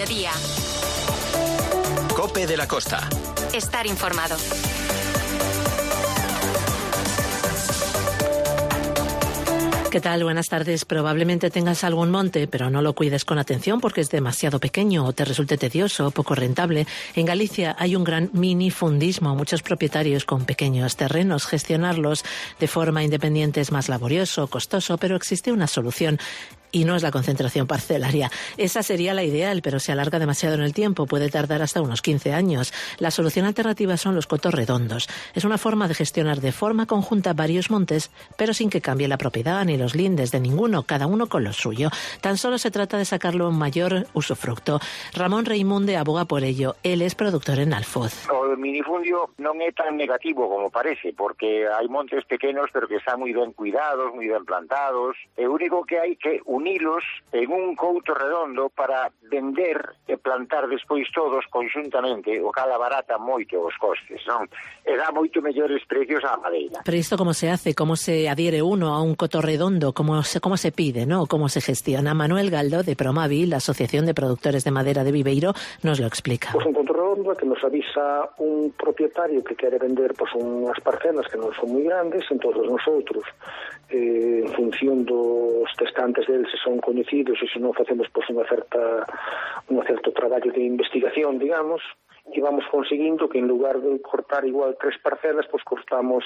Mediodía. COPE de la Costa. Estar informado. ¿Qué tal? Buenas tardes. Probablemente tengas algún monte, pero no lo cuides con atención porque es demasiado pequeño o te resulte tedioso o poco rentable. En Galicia hay un gran minifundismo. Muchos propietarios con pequeños terrenos. Gestionarlos de forma independiente es más laborioso, costoso, pero existe una solución. Y no es la concentración parcelaria. Esa sería la ideal, pero se alarga demasiado en el tiempo. Puede tardar hasta unos 15 años. La solución alternativa son los cotos redondos. Es una forma de gestionar de forma conjunta varios montes, pero sin que cambie la propiedad ni los lindes de ninguno, cada uno con lo suyo. Tan solo se trata de sacarlo un mayor usufructo. Ramón Reimunde aboga por ello. Él es productor en Alfoz. O minifundio non é tan negativo como parece, porque hai montes pequenos pero que están moi ben cuidados, moi ben plantados. É o único que hai que unilos en un couto redondo para vender e plantar despois todos conxuntamente, o cal abarata moito os costes, non? E dá moito mellores precios á madeira. Pero isto como se hace, como se adhiere uno a un coto redondo, cómo se pide, ¿no? Cómo se gestiona. Manuel Galdo de Promavi, la Asociación de Productores de Madera de Viveiro, nos lo explica. Pues un coto redondo que nos avisa un propietario que quere vender pues unhas parcelas que non son moi grandes, entonces nosotros en función dos testantes deles se son coñecidos e se non facemos pues un certo traballo de investigación, digamos, e vamos conseguindo que en lugar de cortar igual 3 parcelas, pues cortamos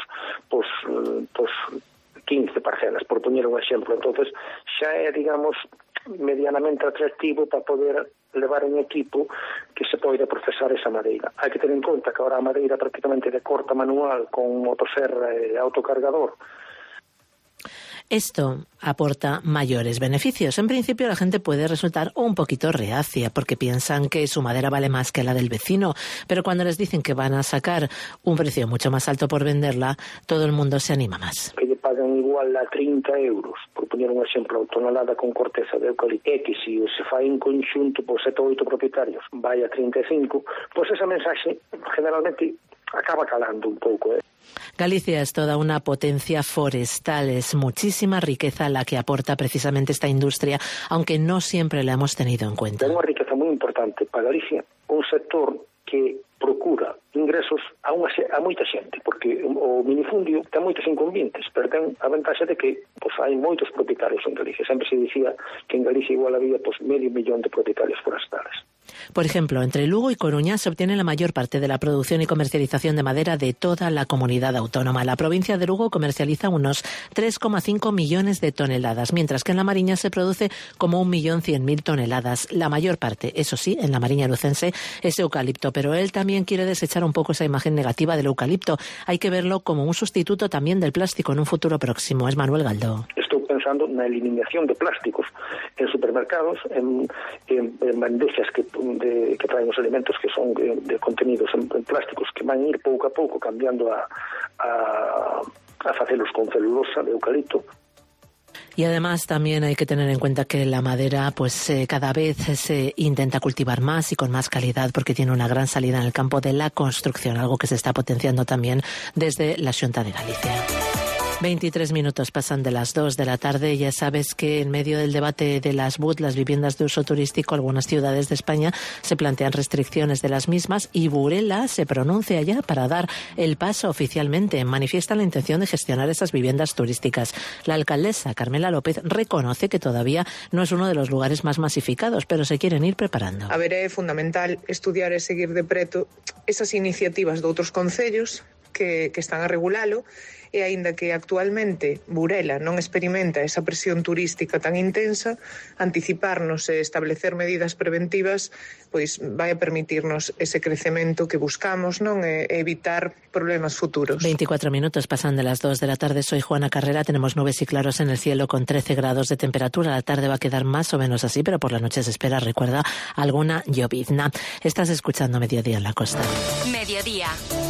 15 parcelas, por poñer un exemplo. Entonces xa é, digamos, medianamente atractivo para poder levar un equipo que se poida procesar esa madeira. Hai que ter en conta que ahora a madeira prácticamente de corta manual con motosserra e autocargador. Esto aporta mayores beneficios. En principio la gente puede resultar un poquito reacia porque piensan que su madera vale más que la del vecino, pero cuando les dicen que van a sacar un precio mucho más alto por venderla, todo el mundo se anima más. Que lle pagan igual a 30 euros, por poñer un exemplo, a tonelada con corteza de eucalipto, que se se fai en conxunto por 7 ou 8 propietarios, vai a 35, pois esa mensaxe generalmente acaba calando un pouco, Galicia es toda una potencia forestal, es muchísima riqueza la que aporta precisamente esta industria, aunque no siempre la hemos tenido en cuenta. É unha riqueza moi importante para Galicia, un sector que procura ingresos a moita xente, porque o minifundio ten moitos inconvenientes, pero ten a ventaxa de que pues, hai moitos propietarios en Galicia. Sempre se dicía que en Galicia igual había pues, 500.000 de propietarios forestales. Por ejemplo, entre Lugo y Coruña se obtiene la mayor parte de la producción y comercialización de madera de toda la comunidad autónoma. La provincia de Lugo comercializa unos 3,5 millones de toneladas, mientras que en la Mariña se produce como 1.100.000 toneladas. La mayor parte, eso sí, en la Mariña lucense es eucalipto, pero él también quiere desechar un poco esa imagen negativa del eucalipto. Hay que verlo como un sustituto también del plástico en un futuro próximo. Es Manuel Galdó. Estou pensando na eliminación de plásticos en supermercados, en bandejas que traen os alimentos que son de contenidos en plásticos que van a ir pouco a pouco cambiando a facelos con celulosa de eucalipto. Y además también hay que tener en cuenta que la madera pues cada vez se intenta cultivar más y con más calidad porque tiene una gran salida en el campo de la construcción, algo que se está potenciando también desde la Xunta de Galicia. 23 minutos pasan de las 2 de la tarde. Ya sabes que en medio del debate de las BUT, las viviendas de uso turístico, algunas ciudades de España se plantean restricciones de las mismas y Burela se pronuncia ya para dar el paso oficialmente. Manifiesta la intención de gestionar esas viviendas turísticas. La alcaldesa Carmela López reconoce que todavía no es uno de los lugares más masificados, pero se quieren ir preparando. A ver, é fundamental estudiar e seguir de preto esas iniciativas de outros concellos que están a regulalo. E aínda que actualmente Burela non experimenta esa presión turística tan intensa, anticiparnos e establecer medidas preventivas pois vai a permitirnos ese crecemento que buscamos, non, e evitar problemas futuros. 24 minutos pasan de las 2 de la tarde. Soy Juana Carrera. Tenemos nubes y claros en el cielo con 13 grados de temperatura. La tarde va a quedar más o menos así, pero por la noche se espera, recuerda, alguna llovizna. Estás escuchando Mediodía en la Costa. Mediodía.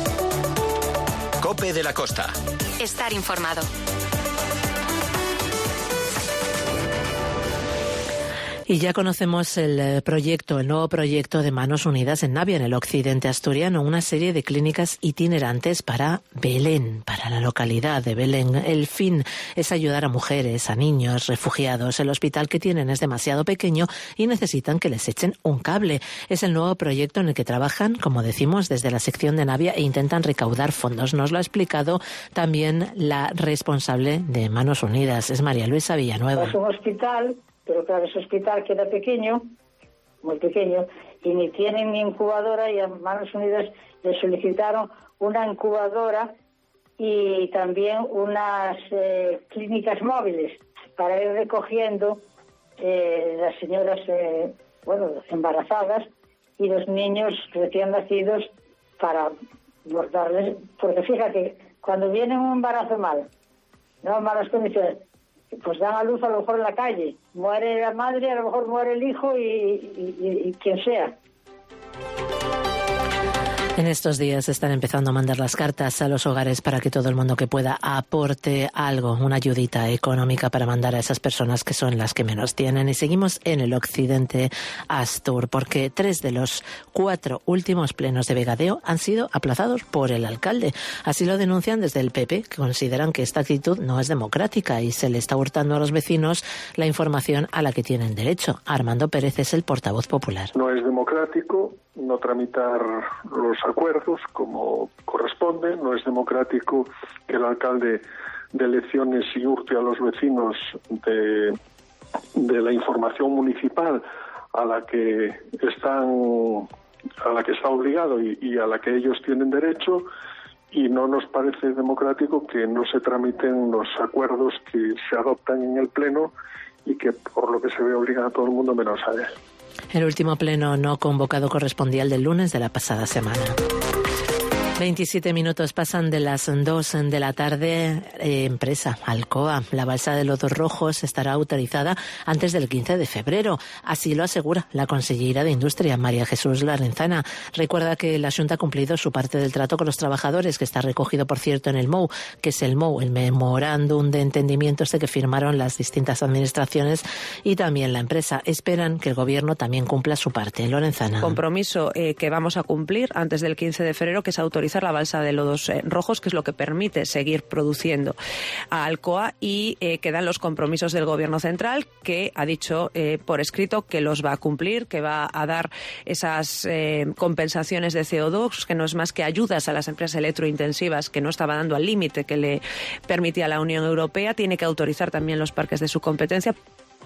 COPE de la Costa. Estar informado. Y ya conocemos el nuevo proyecto de Manos Unidas en Navia, en el occidente asturiano, una serie de clínicas itinerantes para Belén, para la localidad de Belén. El fin es ayudar a mujeres, a niños, refugiados. El hospital que tienen es demasiado pequeño y necesitan que les echen un cable. Es el nuevo proyecto en el que trabajan, como decimos, desde la sección de Navia e intentan recaudar fondos. Nos lo ha explicado también la responsable de Manos Unidas, es María Luisa Villanueva. Es un hospital, pero claro, ese hospital queda pequeño, muy pequeño, y ni tienen ni incubadora, y a Manos Unidas le solicitaron una incubadora y también unas clínicas móviles para ir recogiendo las señoras embarazadas y los niños recién nacidos para darles, porque fíjate, cuando viene un embarazo mal, no en malas condiciones, pues dan a luz a lo mejor en la calle, muere la madre, a lo mejor muere el hijo y quien sea. En estos días están empezando a mandar las cartas a los hogares para que todo el mundo que pueda aporte algo, una ayudita económica para mandar a esas personas que son las que menos tienen. Y seguimos en el occidente astur, porque 3 de los 4 últimos plenos de Vegadeo han sido aplazados por el alcalde. Así lo denuncian desde el PP, que consideran que esta actitud no es democrática y se le está hurtando a los vecinos la información a la que tienen derecho. Armando Pérez es el portavoz popular. No es democrático no tramitar los acuerdos como corresponde, no es democrático que el alcalde de elecciones y hurte a los vecinos de la información municipal a la que está obligado y a la que ellos tienen derecho, y no nos parece democrático que no se tramiten los acuerdos que se adoptan en el pleno y que por lo que se ve obligan a todo el mundo menos a él. El último pleno no convocado correspondía al del lunes de la pasada semana. 27 minutos pasan de las 2 de la tarde. Empresa Alcoa. La balsa de Lodos Rojos estará autorizada antes del 15 de febrero. Así lo asegura la consellera de Industria, María Jesús Larrenzana. Recuerda que la Xunta ha cumplido su parte del trato con los trabajadores, que está recogido, por cierto, en el MOU, que es el memorándum de entendimiento que firmaron las distintas administraciones y también la empresa. Esperan que el Gobierno también cumpla su parte. Lorenzana. Compromiso que vamos a cumplir antes del 15 de febrero, que es autorizar la balsa de Lodos Rojos, que es lo que permite seguir produciendo a Alcoa, y quedan los compromisos del Gobierno central, que ha dicho por escrito que los va a cumplir, que va a dar esas compensaciones de CO2, que no es más que ayudas a las empresas electrointensivas, que no estaba dando al límite que le permitía la Unión Europea. Tiene que autorizar también los parques de su competencia.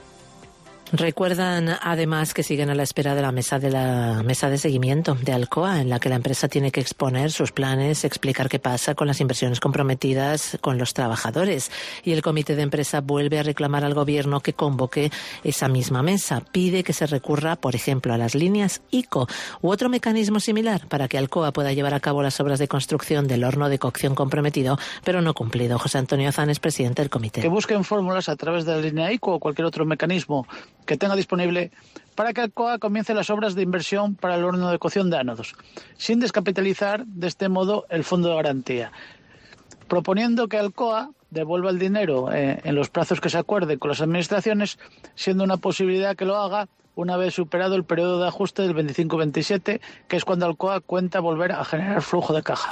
Recuerdan además que siguen a la espera de la mesa de seguimiento de Alcoa, en la que la empresa tiene que exponer sus planes, explicar qué pasa con las inversiones comprometidas con los trabajadores. Y el comité de empresa vuelve a reclamar al Gobierno que convoque esa misma mesa. Pide que se recurra, por ejemplo, a las líneas ICO u otro mecanismo similar para que Alcoa pueda llevar a cabo las obras de construcción del horno de cocción comprometido, pero no cumplido. José Antonio Azán es presidente del comité. Que busquen fórmulas a través de la línea ICO o cualquier otro mecanismo que tenga disponible para que Alcoa comience las obras de inversión para el horno de cocción de ánodos, sin descapitalizar de este modo el fondo de garantía, proponiendo que Alcoa devuelva el dinero en los plazos que se acuerde con las administraciones, siendo una posibilidad que lo haga una vez superado el periodo de ajuste del 25-27, que es cuando Alcoa cuenta volver a generar flujo de caja.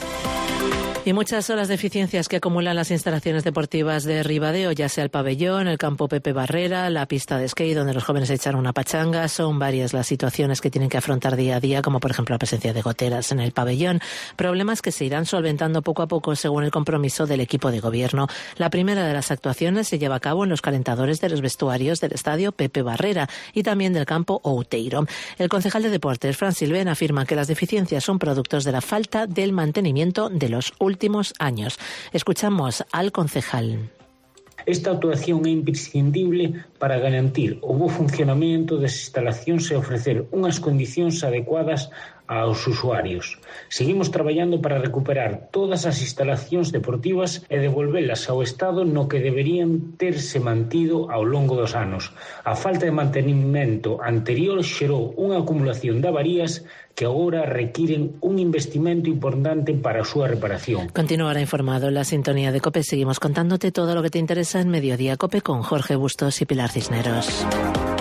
Y muchas son las deficiencias que acumulan las instalaciones deportivas de Ribadeo, ya sea el pabellón, el campo Pepe Barrera, la pista de skate donde los jóvenes echan una pachanga. Son varias las situaciones que tienen que afrontar día a día, como por ejemplo la presencia de goteras en el pabellón. Problemas que se irán solventando poco a poco según el compromiso del equipo de gobierno. La primera de las actuaciones se lleva a cabo en los calentadores de los vestuarios del estadio Pepe Barrera y también del campo Outeiro. El concejal de deportes, Fran Silvén, afirma que las deficiencias son productos de la falta del mantenimiento de los últimos años. Escuchamos al concejal. Esta actuación é imprescindible para garantir o bo funcionamento das instalacións e ofrecer unhas condicións adecuadas aos usuarios. Seguimos traballando para recuperar todas as instalacións deportivas e devolvelas ao estado no que deberían terse mantido ao longo dos anos. A falta de mantenimento anterior xerou unha acumulación de avarías que agora requieren un investimento importante para a súa reparación. Continuará informado en la sintonía de COPE. Seguimos contándote todo lo que te interesa en Mediodía COPE con Jorge Bustos y Pilar Cisneros.